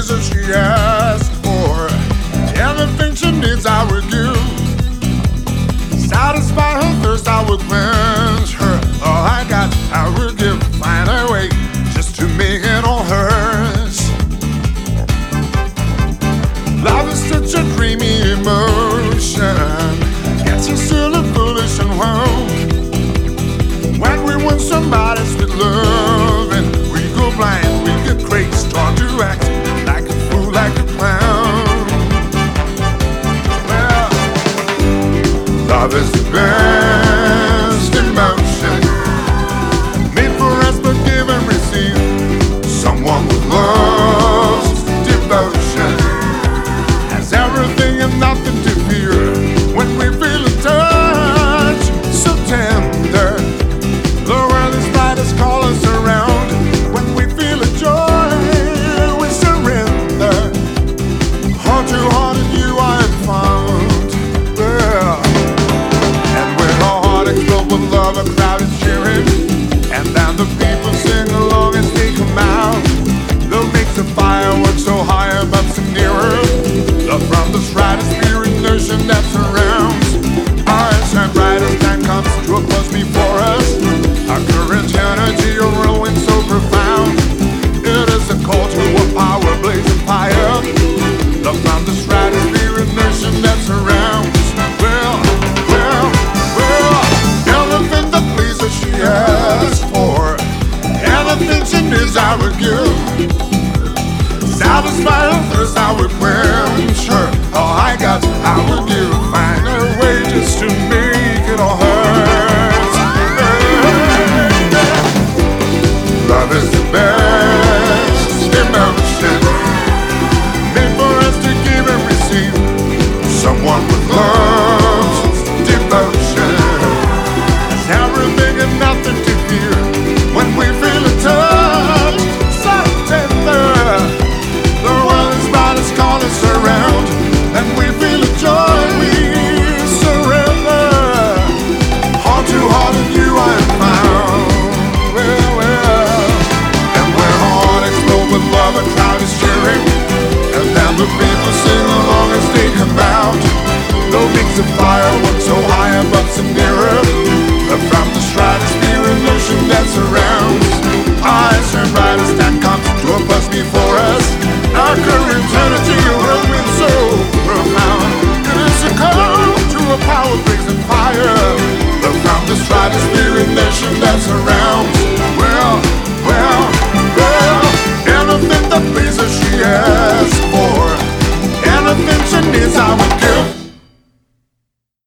pleasure she asked for. Anything she needs I would give. Satisfy her thirst I would quench her. All I got I would give. Find a way just to make it all hers. Love is such a dreamy emotion, gets you silly, foolish and wild. When we want somebody sweet love and we go blind, we get crazy, start to act like a fool, like a clown. Well, love is the best emotion, made for us to give and receive. Someone with love's devotion has everything and nothing to fear. When we feel a touch so tender, the world is light as call us around. When we feel a joy, we surrender. Heart to heart and you I have found. Yeah. And when our heart explodes with love, a crowd is cheering, and then the people sing along as they come out. Love makes the fireworks so high above some nearer. Love from the brightest spirit nation that surrounds. Eyes shine bright as time comes to a close before us. Our current energy, a whirlwind so profound. It is a call to a power blazing fire. Love from the brightest spirit nation that surrounds. Well, anything that pleases she asks for. Anything she needs I would give. Satisfy her thirst I would quench her. All I got I would give. Find a way just to make it all hers. Love is the best emotion, made for us to give and receive. Someone with love's devotion has everything and nothing to fear. When we feel a touch so tender, the world is about us, call us around. And we feel a joy, we surrender. Heart to heart and you I have found. Well. And when our heart explodes with love, a crowd is cheering, and then the people sing along as they come out. No makes the fireworks so high above some nearer. From the stratosphere ocean that surrounds. Eyes turn bright as that comes to a bus before us. Our current eternity, a whirlwind so profound. It is a call to a power blazing fire. From the stratosphere nation that surrounds.